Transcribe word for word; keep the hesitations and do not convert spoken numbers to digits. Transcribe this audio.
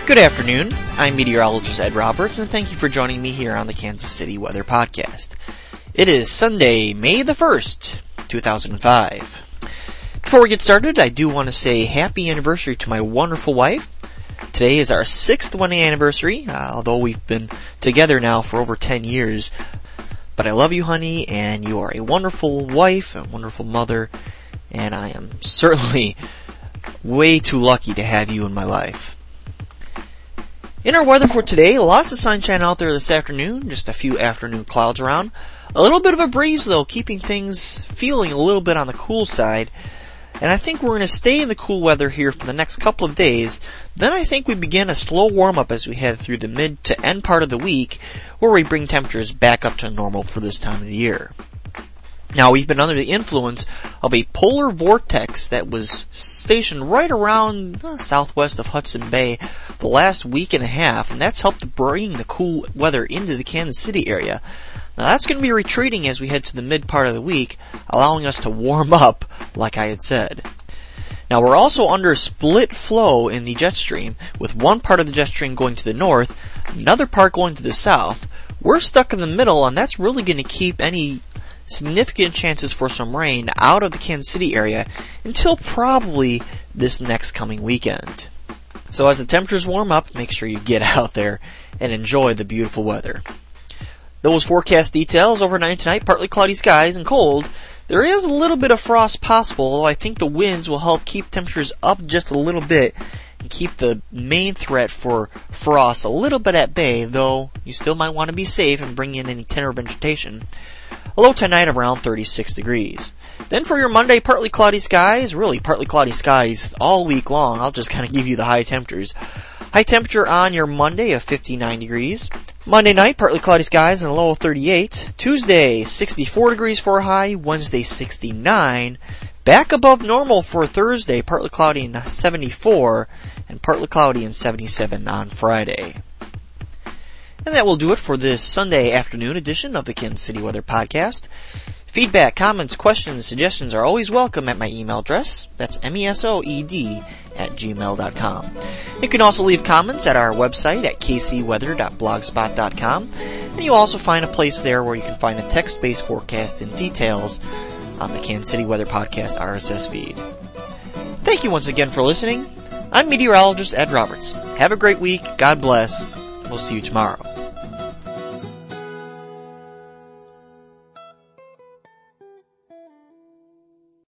Good afternoon, I'm meteorologist Ed Roberts, and thank you for joining me here on the Kansas City Weather Podcast. It is Sunday, May the first, two thousand five. Before we get started, I do want to say happy anniversary to my wonderful wife. Today is our sixth wedding anniversary, uh, although we've been together now for over ten years. But I love you, honey, and you are a wonderful wife, a wonderful mother, and I am certainly way too lucky to have you in my life. In our weather for today, lots of sunshine out there this afternoon, just a few afternoon clouds around. A little bit of a breeze, though, keeping things feeling a little bit on the cool side. And I think we're going to stay in the cool weather here for the next couple of days. Then I think we begin a slow warm-up as we head through the mid to end part of the week, where we bring temperatures back up to normal for this time of the year. Now, we've been under the influence of a polar vortex that was stationed right around uh, southwest of Hudson Bay the last week and a half, and that's helped bring the cool weather into the Kansas City area. Now, that's going to be retreating as we head to the mid part of the week, allowing us to warm up, like I had said. Now, we're also under split flow in the jet stream, with one part of the jet stream going to the north, another part going to the south. We're stuck in the middle, and that's really going to keep any significant chances for some rain out of the Kansas City area until probably this next coming weekend. So as the temperatures warm up, make sure you get out there and enjoy the beautiful weather. Those forecast details: overnight tonight, partly cloudy skies and cold. There is a little bit of frost possible, although I think the winds will help keep temperatures up just a little bit and keep the main threat for frost a little bit at bay, though you still might want to be safe and bring in any tender vegetation. A low tonight of around thirty-six degrees. Then for your Monday, partly cloudy skies, really partly cloudy skies all week long. I'll just kind of give you the high temperatures. High temperature on your Monday of fifty-nine degrees. Monday night, partly cloudy skies and a low of thirty-eight. Tuesday, sixty-four degrees for a high. Wednesday, sixty-nine. Back above normal for Thursday, partly cloudy and seventy-four. And partly cloudy and seventy-seven on Friday. And that will do it for this Sunday afternoon edition of the Kansas City Weather Podcast. Feedback, comments, questions, suggestions are always welcome at my email address. That's mesoed at gmail dot com. You can also leave comments at our website at k c weather dot blogspot dot com. And you'll also find a place there where you can find a text-based forecast and details on the Kansas City Weather Podcast R S S feed. Thank you once again for listening. I'm meteorologist Ed Roberts. Have a great week. God bless. We'll see you tomorrow.